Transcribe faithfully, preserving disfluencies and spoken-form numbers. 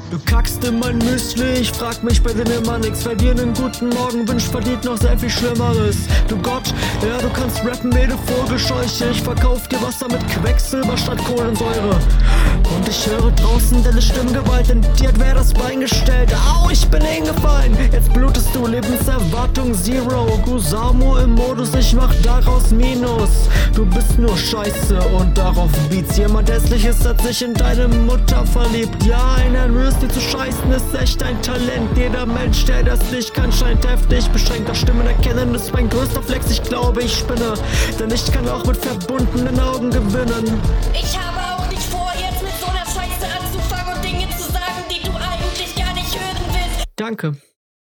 Du kackst in mein Müsli, ich frag mich bei dir immer nix. Wer dir einen guten Morgen wünscht, verdient noch sehr viel Schlimmeres. Du Gott, ja du kannst rappen wie eine Vogelscheuche. Ich verkauf dir Wasser mit Quecksilber statt Kohlensäure. Und ich höre draußen deine Stimmgewalt, in dir hat wer das Bein gestellt. Au, ich bin hingefallen. Jetzt blutest du, Lebenserwartung Zero. Gusamo im Modus, ich mach daraus Minus. Du bist nur Scheiße und darauf Beats. Jemand Hässliches hat sich in deine Mutter verliebt. Ja, einer Müsli zu scheißen ist echt ein Talent. Jeder Mensch, der das nicht kann, scheint heftig beschränkt. Das Stimmen erkennen ist mein größter Flex. Ich glaube, ich spinne, denn ich kann auch mit verbundenen Augen gewinnen. Ich habe auch nicht vor, jetzt mit so einer Scheiße anzufangen und Dinge zu sagen, die du eigentlich gar nicht hören willst. Danke.